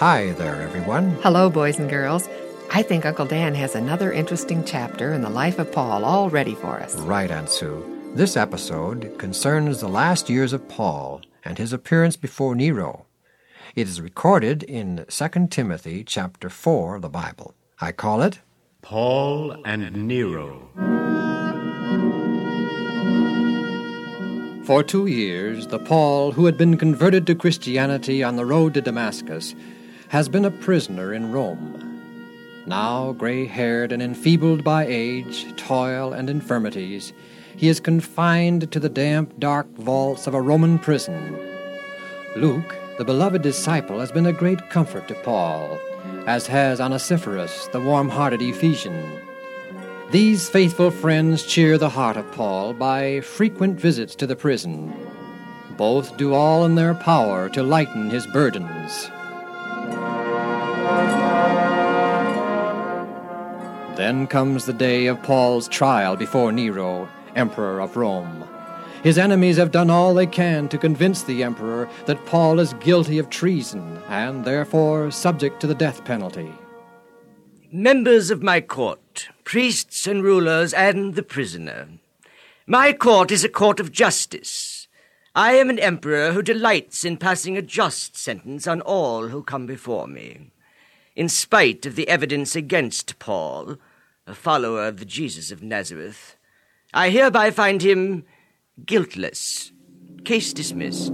Hi there, everyone. Hello, boys and girls. I think Uncle Dan has another interesting chapter in the life of Paul all ready for us. Right, Aunt Sue. This episode concerns the last years of Paul and his appearance before Nero. It is recorded in 2 Timothy chapter 4 of the Bible. I call it Paul and Nero. For 2 years, the Paul who had been converted to Christianity on the road to Damascus has been a prisoner in Rome. Now, gray-haired and enfeebled by age, toil, and infirmities, he is confined to the damp, dark vaults of a Roman prison. Luke, the beloved disciple, has been a great comfort to Paul, as has Onesiphorus, the warm-hearted Ephesian. These faithful friends cheer the heart of Paul by frequent visits to the prison. Both do all in their power to lighten his burdens. Then comes the day of Paul's trial before Nero, Emperor of Rome. His enemies have done all they can to convince the emperor that Paul is guilty of treason and therefore subject to the death penalty. Members of my court, priests and rulers, and the prisoner. My court is a court of justice. I am an emperor who delights in passing a just sentence on all who come before me. In spite of the evidence against Paul, a follower of the Jesus of Nazareth, I hereby find him guiltless. Case dismissed.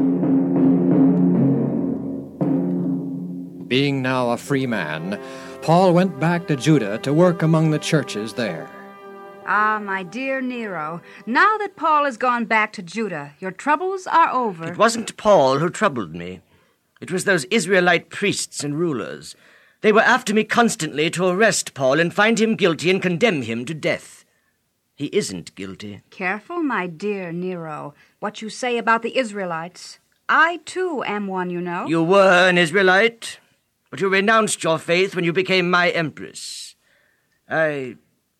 Being now a free man, Paul went back to Judah to work among the churches there. Ah, my dear Nero, now that Paul has gone back to Judah, your troubles are over. It wasn't Paul who troubled me. It was those Israelite priests and rulers. They were after me constantly to arrest Paul and find him guilty and condemn him to death. He isn't guilty. Careful, my dear Nero, what you say about the Israelites. I, too, am one, you know. You were an Israelite, but you renounced your faith when you became my empress. I've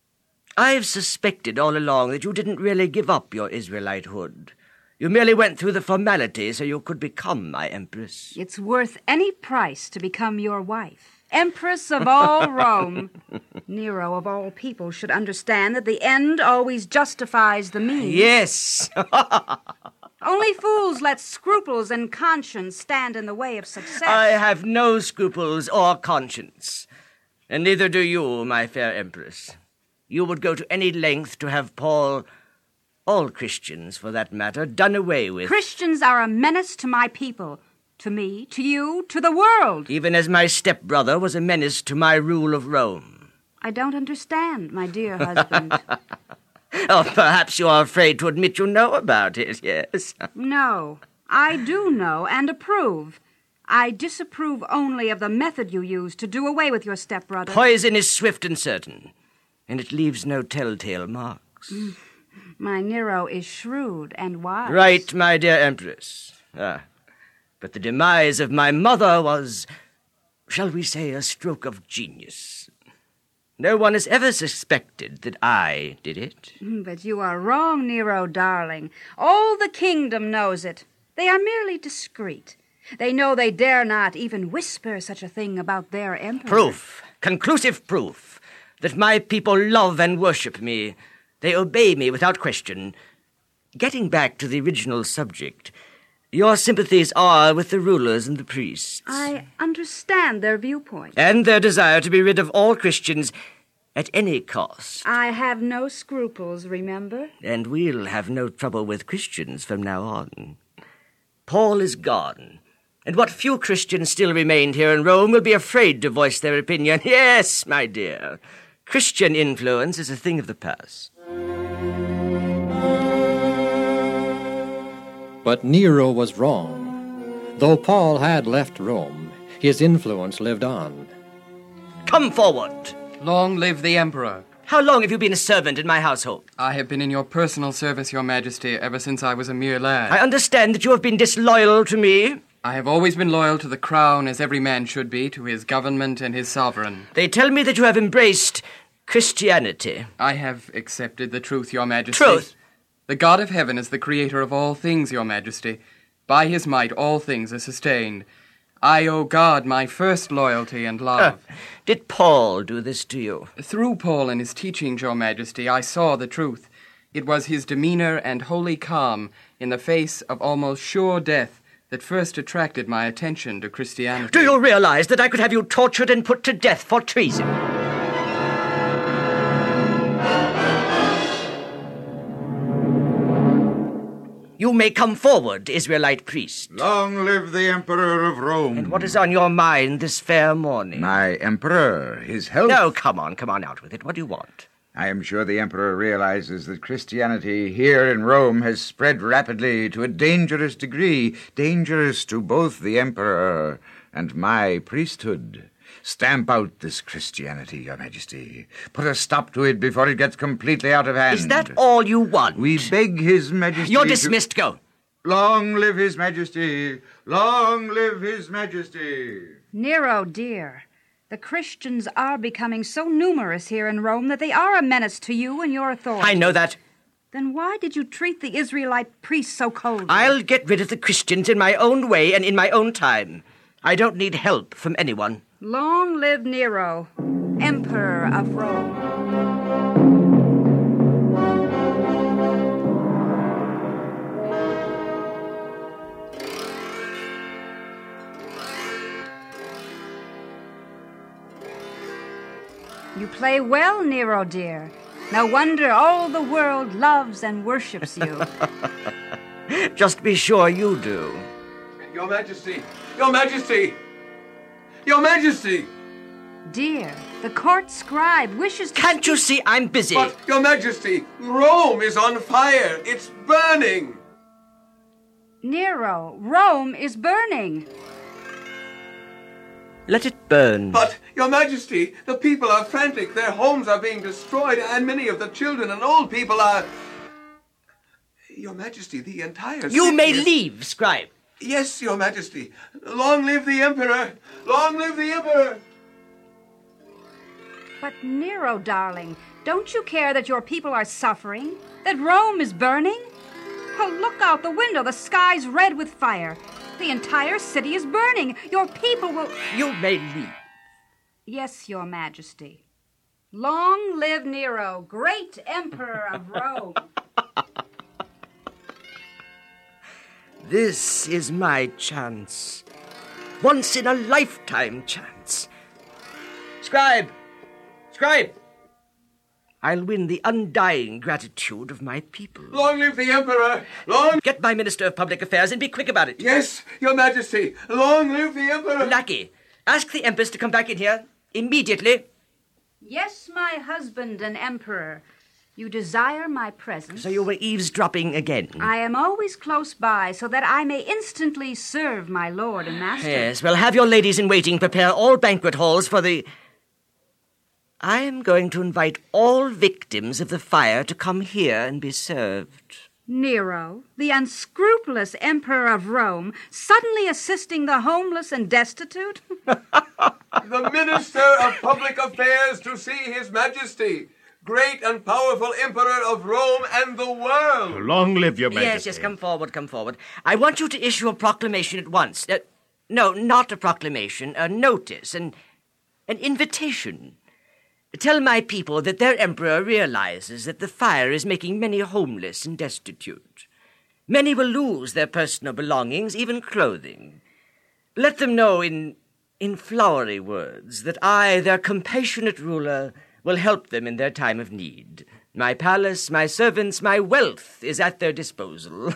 suspected all along that you didn't really give up your Israelitehood. You merely went through the formality so you could become my empress. It's worth any price to become your wife. Empress of all Rome. Nero, of all people, should understand that the end always justifies the means. Yes. Only fools let scruples and conscience stand in the way of success. I have no scruples or conscience, and neither do you, my fair empress. You would go to any length to have Paul, all Christians for that matter, done away with. Christians are a menace to my people, to me, to you, to the world. Even as my stepbrother was a menace to my rule of Rome. I don't understand, my dear husband. Oh, perhaps you are afraid to admit you know about it, yes. No, I do know and approve. I disapprove only of the method you use to do away with your stepbrother. Poison is swift and certain, and it leaves no telltale marks. My Nero is shrewd and wise. Right, my dear empress. But the demise of my mother was, shall we say, a stroke of genius. No one has ever suspected that I did it. But you are wrong, Nero, darling. All the kingdom knows it. They are merely discreet. They know they dare not even whisper such a thing about their emperor. Proof, conclusive proof, that my people love and worship me. They obey me without question. Getting back to the original subject, your sympathies are with the rulers and the priests. I understand their viewpoint. And their desire to be rid of all Christians at any cost. I have no scruples, remember? And we'll have no trouble with Christians from now on. Paul is gone, and what few Christians still remained here in Rome will be afraid to voice their opinion. Yes, my dear, Christian influence is a thing of the past. But Nero was wrong. Though Paul had left Rome, his influence lived on. Come forward. Long live the Emperor. How long have you been a servant in my household? I have been in your personal service, Your Majesty, ever since I was a mere lad. I understand that you have been disloyal to me. I have always been loyal to the crown, as every man should be, to his government and his sovereign. They tell me that you have embraced Christianity. I have accepted the truth, Your Majesty. Truth? The God of heaven is the creator of all things, Your Majesty. By his might all things are sustained. I owe God my first loyalty and love. Did Paul do this to you? Through Paul and his teachings, Your Majesty, I saw the truth. It was his demeanor and holy calm in the face of almost sure death that first attracted my attention to Christianity. Do you realize that I could have you tortured and put to death for treason? You may come forward, Israelite priest. Long live the Emperor of Rome. And what is on your mind this fair morning? My Emperor, his health. No, come on out with it. What do you want? I am sure the Emperor realizes that Christianity here in Rome has spread rapidly to a dangerous degree, dangerous to both the Emperor and my priesthood. Stamp out this Christianity, Your Majesty. Put a stop to it before it gets completely out of hand. Is that all you want? We beg His Majesty. You're dismissed. Go. Long live His Majesty. Long live His Majesty. Nero, dear, the Christians are becoming so numerous here in Rome that they are a menace to you and your authority. I know that. Then why did you treat the Israelite priests so coldly? I'll get rid of the Christians in my own way and in my own time. I don't need help from anyone. Long live Nero, Emperor of Rome. You play well, Nero, dear. No wonder all the world loves and worships you. Just be sure you do. Your Majesty! Your Majesty! Your Majesty! Dear, the court scribe wishes to... Can't you see I'm busy? But, Your Majesty, Rome is on fire. It's burning. Nero, Rome is burning. Let it burn. But, Your Majesty, the people are frantic. Their homes are being destroyed, and many of the children and old people are... Your Majesty, the entire city... You may leave, scribe. Yes, Your Majesty. Long live the Emperor! Long live the Emperor! But Nero, darling, don't you care that your people are suffering? That Rome is burning? Oh, look out the window. The sky's red with fire. The entire city is burning. Your people will... You may leave. Yes, Your Majesty. Long live Nero, great Emperor of Rome. This is my chance. Once in a lifetime chance. Scribe! Scribe! I'll win the undying gratitude of my people. Long live the Emperor! Long... Get my Minister of Public Affairs and be quick about it. Yes, Your Majesty! Long live the Emperor! Lackey, ask the Empress to come back in here immediately. Yes, my husband and Emperor. You desire my presence? So you were eavesdropping again? I am always close by so that I may instantly serve my lord and master. Yes, well, have your ladies-in-waiting prepare all banquet halls for the... I am going to invite all victims of the fire to come here and be served. Nero, the unscrupulous Emperor of Rome, suddenly assisting the homeless and destitute? The Minister of Public Affairs to see His Majesty, great and powerful Emperor of Rome and the world. Long live Your Majesty. Yes, come forward, come forward. I want you to issue a proclamation at once. No, not a proclamation, a notice, an invitation. Tell my people that their emperor realizes that the fire is making many homeless and destitute. Many will lose their personal belongings, even clothing. Let them know in flowery words that I, their compassionate ruler, will help them in their time of need. My palace, my servants, my wealth is at their disposal.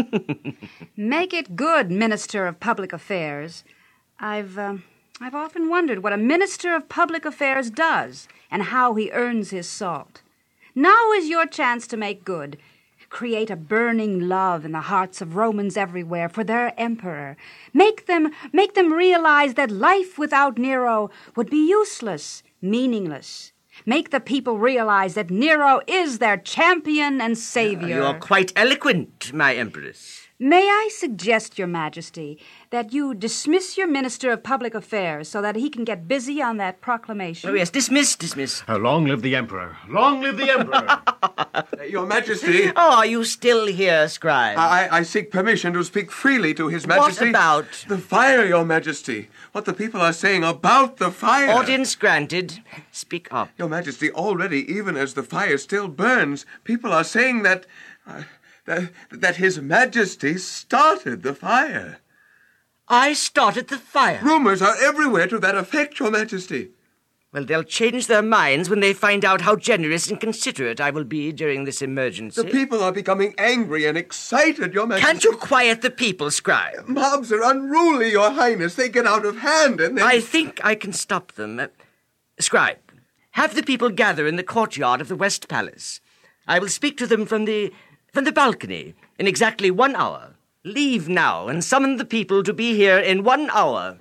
Make it good, Minister of Public Affairs. I've often wondered what a Minister of Public Affairs does and how he earns his salt. Now is your chance to make good. Create a burning love in the hearts of Romans everywhere for their emperor. Make them realize that life without Nero would be useless, meaningless. Make the people realize that Nero is their champion and savior. You're quite eloquent, my empress. May I suggest, Your Majesty, that you dismiss your Minister of Public Affairs so that he can get busy on that proclamation? Oh, yes, dismiss. Long live the Emperor! Long live the Emperor! Your Majesty, Oh, are you still here, scribe? I seek permission to speak freely to His Majesty. What about? The fire, Your Majesty. What the people are saying about the fire. Audience granted. Speak up. Your Majesty, already, even as the fire still burns, people are saying that His Majesty started the fire. I started the fire. Rumors are everywhere to that effect, Your Majesty. Well, they'll change their minds when they find out how generous and considerate I will be during this emergency. The people are becoming angry and excited, Your Majesty. Can't you quiet the people, scribe? Mobs are unruly, Your Highness. They get out of hand and then... I think I can stop them. Scribe, have the people gather in the courtyard of the West Palace. I will speak to them from the balcony in exactly 1 hour. Leave now and summon the people to be here in 1 hour.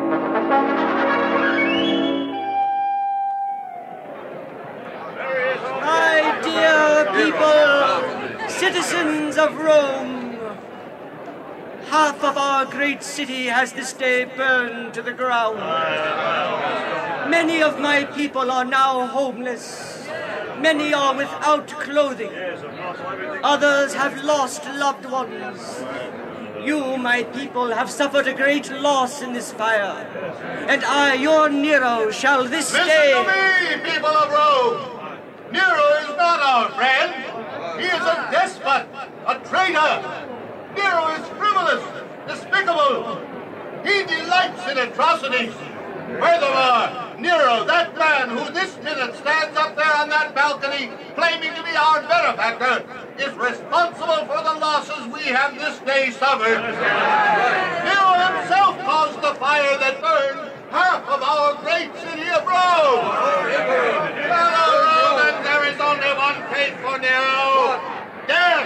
My dear people, citizens of Rome, half of our great city has this day burned to the ground. Many of my people are now homeless. Many are without clothing. Others have lost loved ones. You, my people, have suffered a great loss in this fire. And I, your Nero, shall this day... Listen to me, people of Rome! Nero is not our friend. He is a despot, a traitor. Nero is frivolous, despicable. He delights in atrocities. Furthermore, Nero, that man who this minute stands up there on that balcony claiming to be our benefactor, is responsible for the losses we have this day suffered. Nero himself caused the fire that burned half of our great city of Rome. Fellow Romans, there is only one fate for Nero. Death!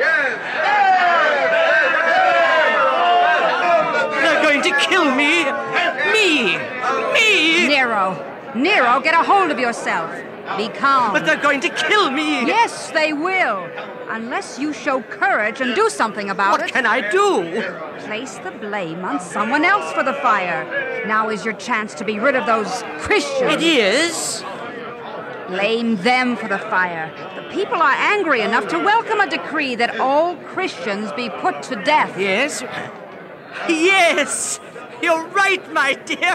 They're going to kill me! Me! Nero, get a hold of yourself. Be calm. But they're going to kill me! Yes, they will. Unless you show courage and do something about it. What can I do? Place the blame on someone else for the fire. Now is your chance to be rid of those Christians. It is? Blame them for the fire. The people are angry enough to welcome a decree that all Christians be put to death. Yes? Yes! You're right, my dear.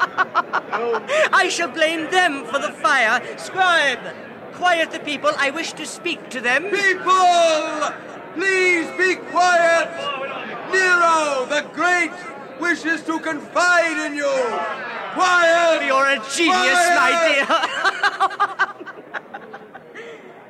I shall blame them for the fire. Scribe, quiet the people. I wish to speak to them. People! Please be quiet! Nero, the Great, wishes to confide in you! Quiet! You're a genius, my dear.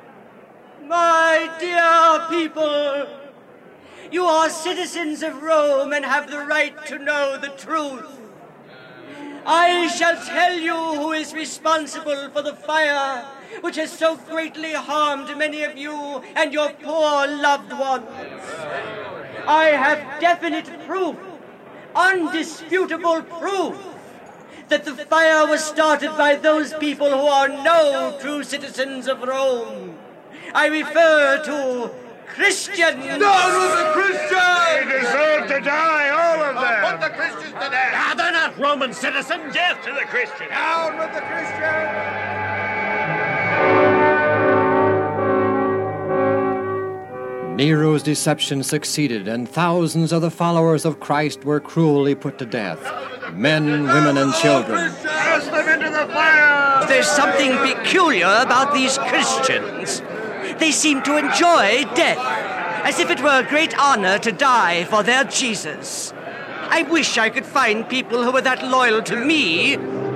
My dear people, you are citizens of Rome and have the right to know the truth. I shall tell you who is responsible for the fire which has so greatly harmed many of you and your poor loved ones. I have definite proof, undisputable proof, that the fire was started by those people who are no true citizens of Rome. I refer to Christians. Down with the Christians! They deserve to die, all of them! Put the Christians to death! Ah, they're not Roman citizens! Death to the Christians! Down with the Christians! Nero's deception succeeded, and thousands of the followers of Christ were cruelly put to death. Men, women, and children. Cast them into the fire! There's something peculiar about these Christians. They seem to enjoy death, as if it were a great honor to die for their Jesus. I wish I could find people who were that loyal to me.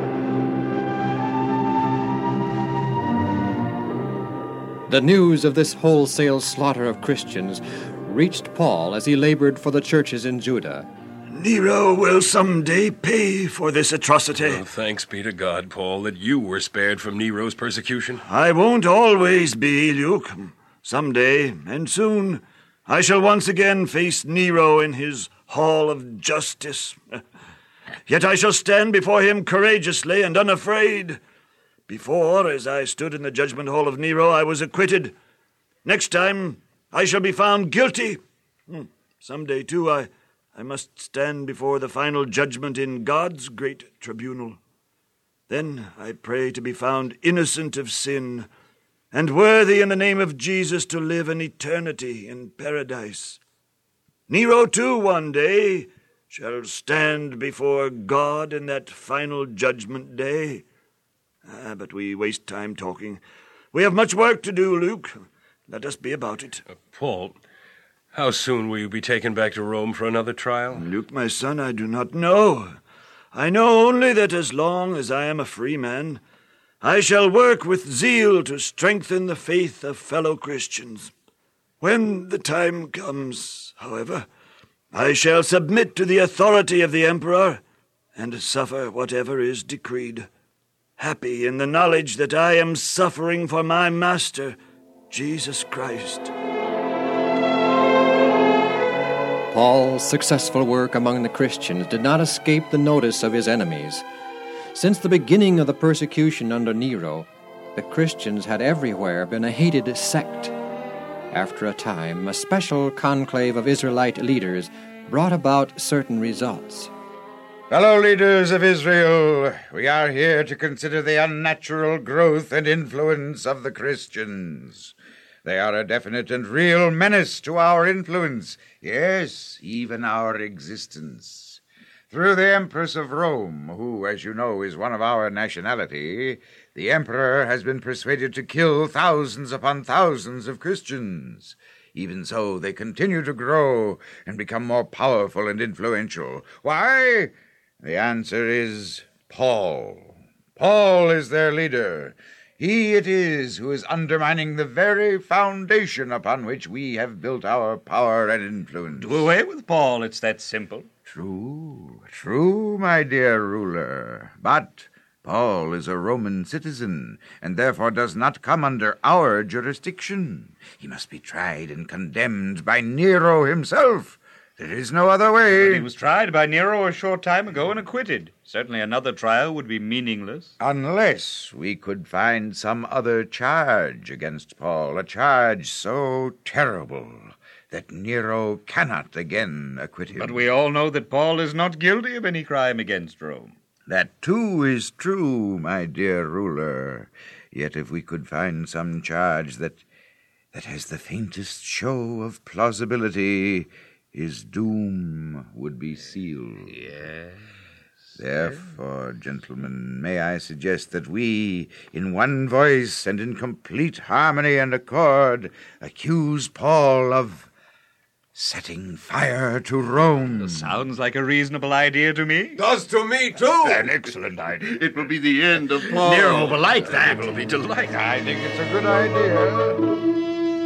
The news of this wholesale slaughter of Christians reached Paul as he labored for the churches in Judah. Nero will someday pay for this atrocity. Oh, thanks be to God, Paul, that you were spared from Nero's persecution. I won't always be, Luke. Someday, and soon, I shall once again face Nero in his hall of justice. Yet I shall stand before him courageously and unafraid. Before, as I stood in the judgment hall of Nero, I was acquitted. Next time, I shall be found guilty. Some day, too, I must stand before the final judgment in God's great tribunal. Then I pray to be found innocent of sin and worthy in the name of Jesus to live an eternity in paradise. Nero, too, one day shall stand before God in that final judgment day. But we waste time talking. We have much work to do, Luke. Let us be about it. Paul, how soon will you be taken back to Rome for another trial? Luke, my son, I do not know. I know only that as long as I am a free man, I shall work with zeal to strengthen the faith of fellow Christians. When the time comes, however, I shall submit to the authority of the emperor and suffer whatever is decreed, happy in the knowledge that I am suffering for my Master, Jesus Christ. Paul's successful work among the Christians did not escape the notice of his enemies. Since the beginning of the persecution under Nero, the Christians had everywhere been a hated sect. After a time, a special conclave of Israelite leaders brought about certain results. Fellow leaders of Israel, we are here to consider the unnatural growth and influence of the Christians. They are a definite and real menace to our influence, yes, even our existence. Through the Empress of Rome, who, as you know, is one of our nationality, the Emperor has been persuaded to kill thousands upon thousands of Christians. Even so, they continue to grow and become more powerful and influential. Why? The answer is Paul. Paul is their leader. He it is who is undermining the very foundation upon which we have built our power and influence. Do away with Paul, it's that simple. True, my dear ruler. But Paul is a Roman citizen, and therefore does not come under our jurisdiction. He must be tried and condemned by Nero himself. There is no other way. But he was tried by Nero a short time ago and acquitted. Certainly another trial would be meaningless. Unless we could find some other charge against Paul, a charge so terrible that Nero cannot again acquit him. But we all know that Paul is not guilty of any crime against Rome. That, too, is true, my dear ruler. Yet if we could find some charge that has the faintest show of plausibility, his doom would be sealed. Yes. Therefore, gentlemen, may I suggest that we, in one voice and in complete harmony and accord, accuse Paul of setting fire to Rome. Sounds like a reasonable idea to me. Does to me, too. An excellent idea. It will be the end of Paul. Nero will like that. He will be delighted. I think it's a good idea.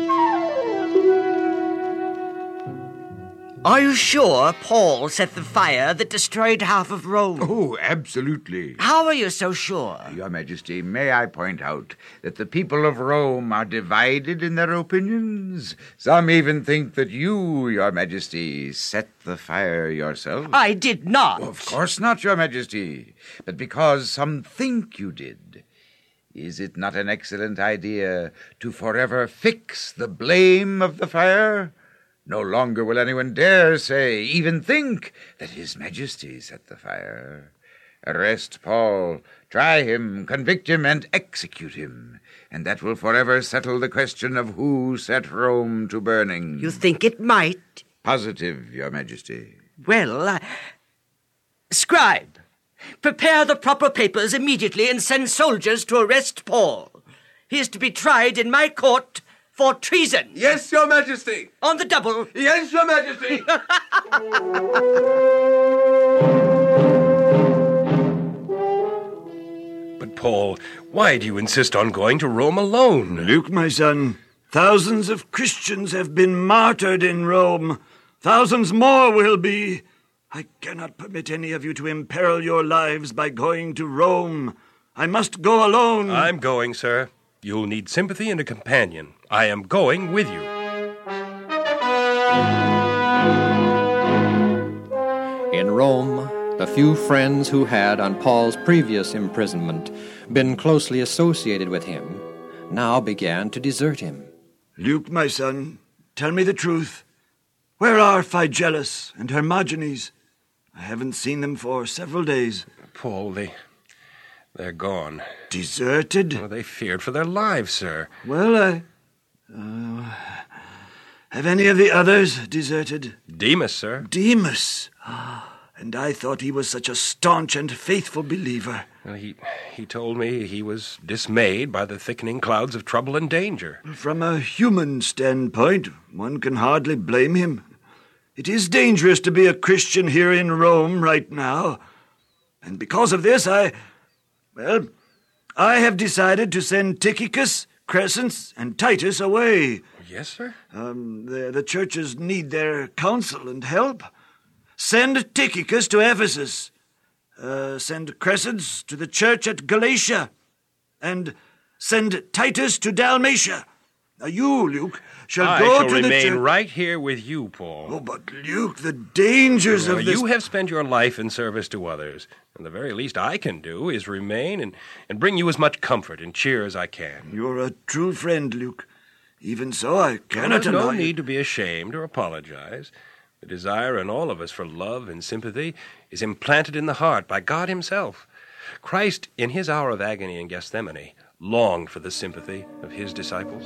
Are you sure Paul set the fire that destroyed half of Rome? Oh, absolutely. How are you so sure? Your Majesty, may I point out that the people of Rome are divided in their opinions? Some even think that you, Your Majesty, set the fire yourself. I did not. Of course not, Your Majesty, but because some think you did. Is it not an excellent idea to forever fix the blame of the fire? No longer will anyone dare say, even think, that His Majesty set the fire. Arrest Paul, try him, convict him, and execute him, and that will forever settle the question of who set Rome to burning. You think it might? Positive, Your Majesty. Well, Scribe, prepare the proper papers immediately and send soldiers to arrest Paul. He is to be tried in my court for treason. Yes, Your Majesty. On the double. Yes, Your Majesty. But, Paul, why do you insist on going to Rome alone? Luke, my son, thousands of Christians have been martyred in Rome. Thousands more will be. I cannot permit any of you to imperil your lives by going to Rome. I must go alone. I'm going, sir. You'll need sympathy and a companion. I am going with you. In Rome, the few friends who had, on Paul's previous imprisonment, been closely associated with him, now began to desert him. Luke, my son, tell me the truth. Where are Phygellus and Hermogenes? I haven't seen them for several days. Paul, they're gone. Deserted? Well, they feared for their lives, sir. Well, have any of the others deserted? Demas, sir. Demas? And I thought he was such a staunch and faithful believer. Well, he told me he was dismayed by the thickening clouds of trouble and danger. From a human standpoint, one can hardly blame him. It is dangerous to be a Christian here in Rome right now. And because of this, I have decided to send Tychicus, Crescens, and Titus away. Yes, sir? The churches need their counsel and help. Send Tychicus to Ephesus. Send Crescens to the church at Galatia. And send Titus to Dalmatia. Now you, Luke, shall go to the church. I shall remain right here with you, Paul. Oh, but Luke, the dangers of this... You have spent your life in service to others, and the very least I can do is remain and bring you as much comfort and cheer as I can. You're a true friend, Luke. Even so, I cannot There's no annoy you. need to be ashamed or apologize. The desire in all of us for love and sympathy is implanted in the heart by God himself. Christ, in his hour of agony in Gethsemane, longed for the sympathy of his disciples.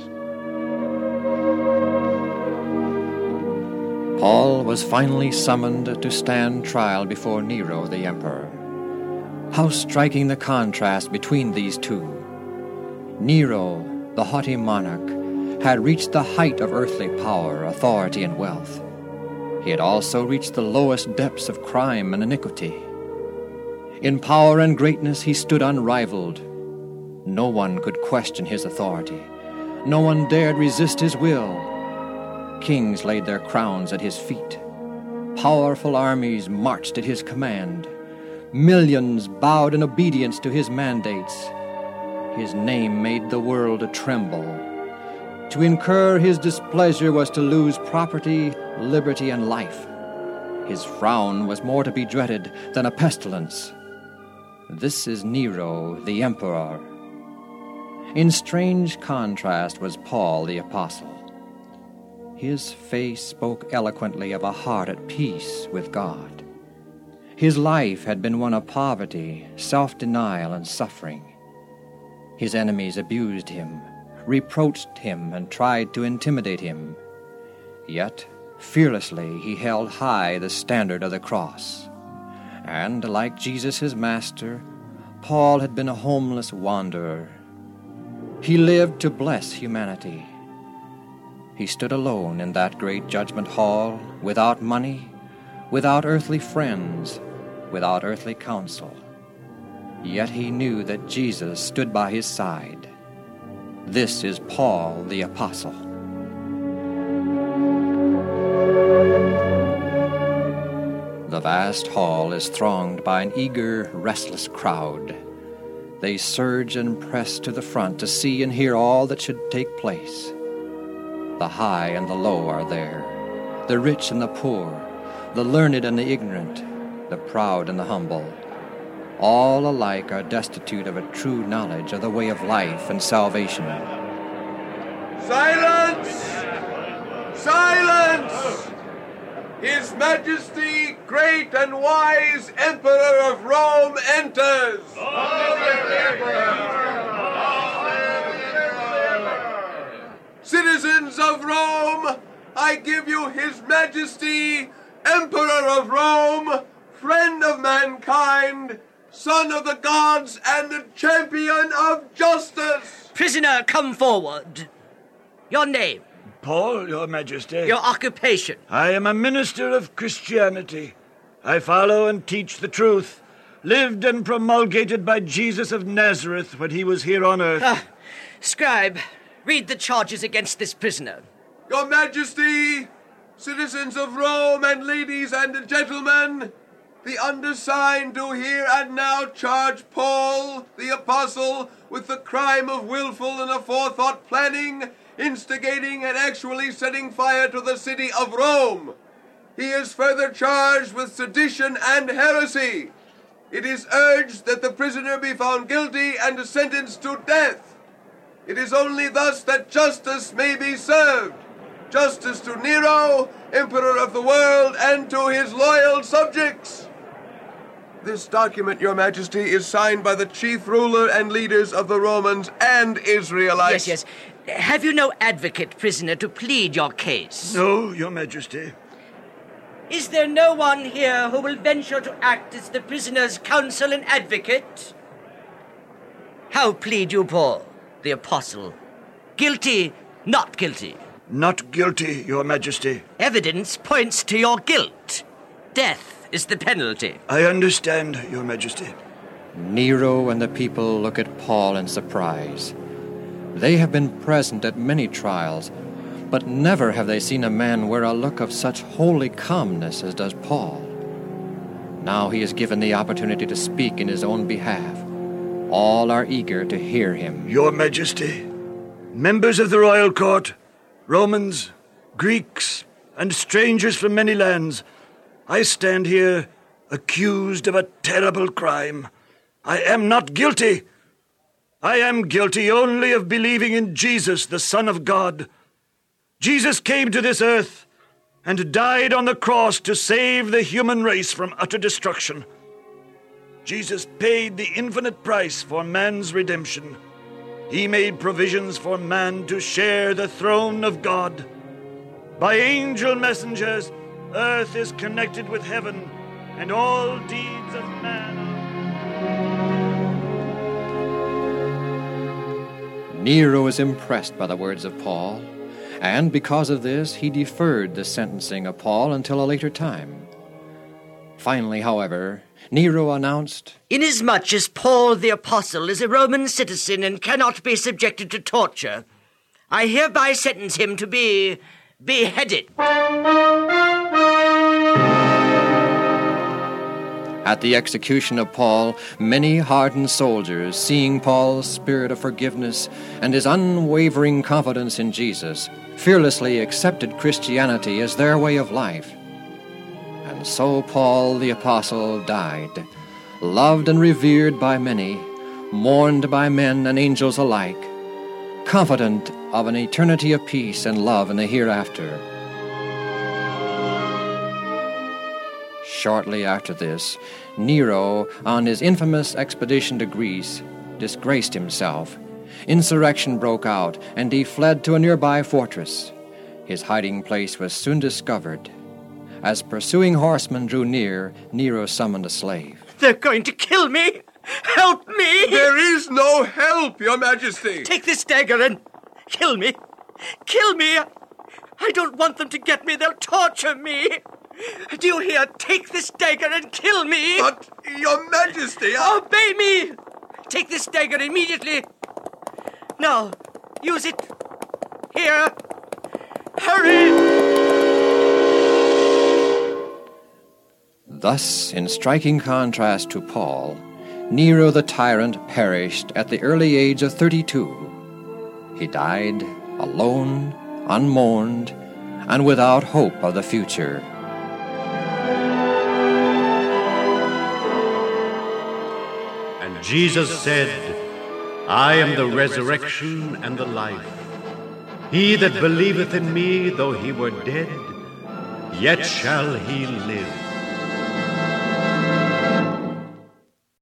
Paul was finally summoned to stand trial before Nero the emperor. How striking the contrast between these two. Nero, the haughty monarch, had reached the height of earthly power, authority, and wealth. He had also reached the lowest depths of crime and iniquity. In power and greatness he stood unrivaled. No one could question his authority. No one dared resist his will. Kings laid their crowns at his feet. Powerful armies marched at his command. Millions bowed in obedience to his mandates. His name made the world tremble. To incur his displeasure was to lose property, liberty, and life. His frown was more to be dreaded than a pestilence. This is Nero, the emperor. In strange contrast was Paul the apostle. His face spoke eloquently of a heart at peace with God. His life had been one of poverty, self-denial, and suffering. His enemies abused him, reproached him, and tried to intimidate him. Yet, fearlessly he held high the standard of the cross. And, like Jesus his master, Paul had been a homeless wanderer. He lived to bless humanity. He stood alone in that great judgment hall, without money, without earthly friends, without earthly counsel. Yet he knew that Jesus stood by his side. This is Paul the apostle. The vast hall is thronged by an eager, restless crowd. They surge and press to the front to see and hear all that should take place. The high and the low are there, the rich and the poor, the learned and the ignorant, the proud and the humble. All alike are destitute of a true knowledge of the way of life and salvation. Silence! Silence! His Majesty, great and wise Emperor of Rome, enters! Citizens of Rome, I give you His Majesty, Emperor of Rome, friend of mankind, son of the gods, and the champion of justice. Prisoner, come forward. Your name? Paul, your majesty. Your occupation? I am a minister of Christianity. I follow and teach the truth, lived and promulgated by Jesus of Nazareth when he was here on earth. Scribe, read the charges against this prisoner. Your Majesty, citizens of Rome, and ladies and gentlemen, the undersigned do here and now charge Paul, the apostle, with the crime of willful and aforethought planning, instigating and actually setting fire to the city of Rome. He is further charged with sedition and heresy. It is urged that the prisoner be found guilty and sentenced to death. It is only thus that justice may be served. justice to Nero, Emperor of the world, and to his loyal subjects. This document, Your Majesty, is signed by the chief ruler and leaders of the Romans and Israelites. Yes. Have you no advocate, prisoner, to plead your case? No, Your Majesty. Is there no one here who will venture to act as the prisoner's counsel and advocate? How plead you, Paul, the apostle? Guilty, not guilty? Not guilty, Your Majesty. Evidence points to your guilt. Death is the penalty. I understand, Your Majesty. Nero and the people look at Paul in surprise. They have been present at many trials, but never have they seen a man wear a look of such holy calmness as does Paul. Now he is given the opportunity to speak in his own behalf. All are eager to hear him. Your Majesty, members of the royal court, Romans, Greeks, and strangers from many lands, I stand here accused of a terrible crime. I am not guilty. I am guilty only of believing in Jesus, the Son of God. Jesus came to this earth and died on the cross to save the human race from utter destruction. Jesus paid the infinite price for man's redemption. He made provisions for man to share the throne of God. By angel messengers, earth is connected with heaven, and all deeds of man Nero is impressed by the words of Paul, and because of this, he deferred the sentencing of Paul until a later time. Finally, however, Nero announced, "Inasmuch as Paul the Apostle is a Roman citizen and cannot be subjected to torture, I hereby sentence him to be beheaded." At the execution of Paul, many hardened soldiers, seeing Paul's spirit of forgiveness and his unwavering confidence in Jesus, fearlessly accepted Christianity as their way of life. And so Paul the Apostle died, loved and revered by many, mourned by men and angels alike, confident of an eternity of peace and love in the hereafter. Shortly after this, Nero, on his infamous expedition to Greece, disgraced himself. Insurrection broke out, and he fled to a nearby fortress. His hiding place was soon discovered. As pursuing horsemen drew near, Nero summoned a slave. "They're going to kill me! Help me!" "There is no help, Your Majesty!" "Take this dagger and kill me! Kill me! I don't want them to get me. They'll torture me. Do you hear? Take this dagger and kill me!" "But, Your Majesty, Obey me! Take this dagger immediately. Now, use it. Here. Hurry!" Thus, in striking contrast to Paul, Nero the tyrant perished at the early age of 32. He died alone, unmourned, and without hope of the future. And Jesus said, I am the resurrection and the life. He that believeth in me, though he were dead, yet shall he live.